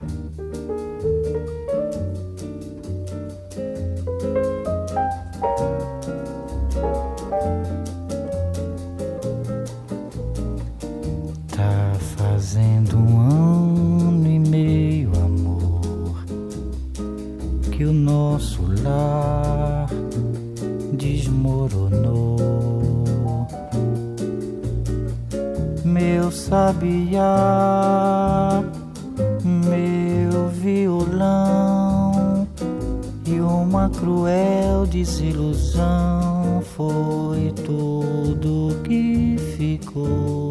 Tá fazendo 1 ano e meio, amor, que o nosso lar desmoronou. Meu sabiá, meu violão, e uma cruel desilusão foi tudo que ficou.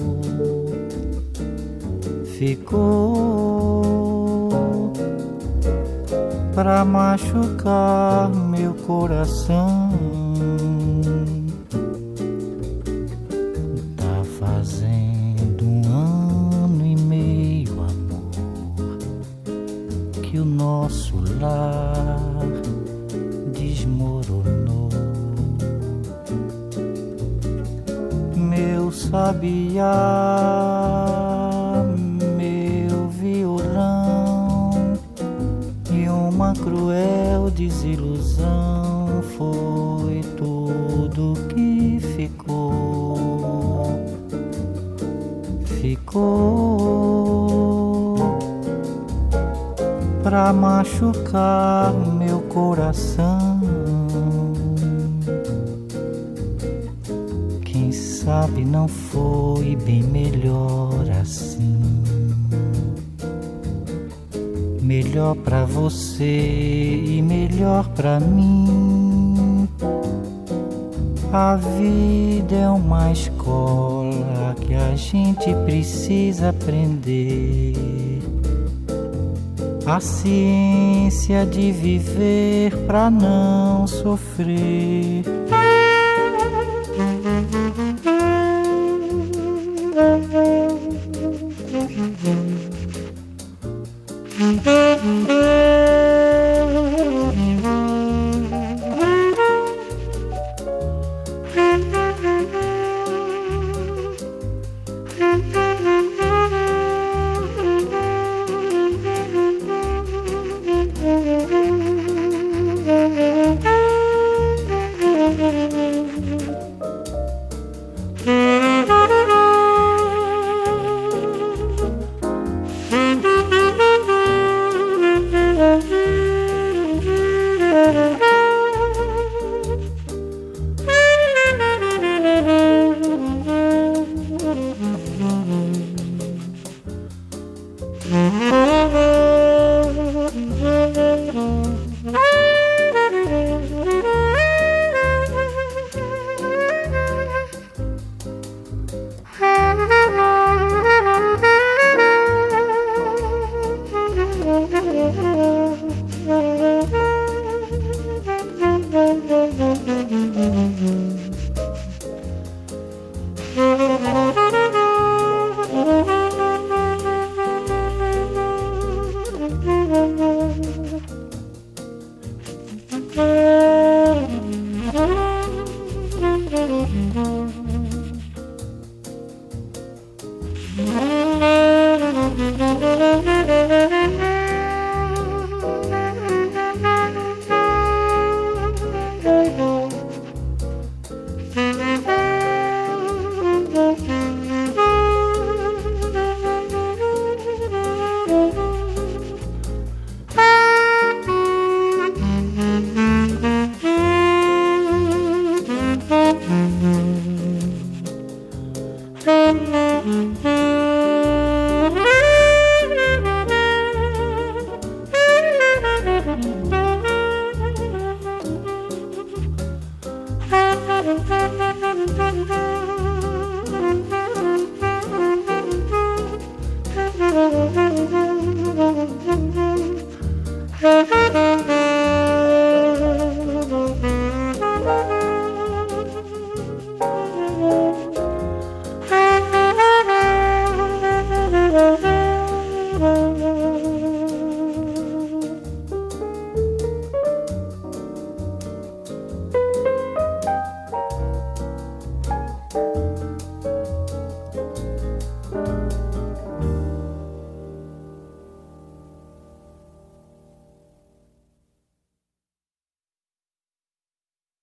Ficou pra machucar meu coração. Tá fazendo 1 ano e meio, amor, que o nosso lar desmoronou. Meu sabiá, meu violão, e uma cruel desilusão foi tudo que ficou. Ficou pra machucar meu coração. Quem sabe não foi bem melhor assim. Melhor pra você e melhor pra mim. A vida é uma escola que a gente precisa aprender. A ciência de viver pra não sofrer.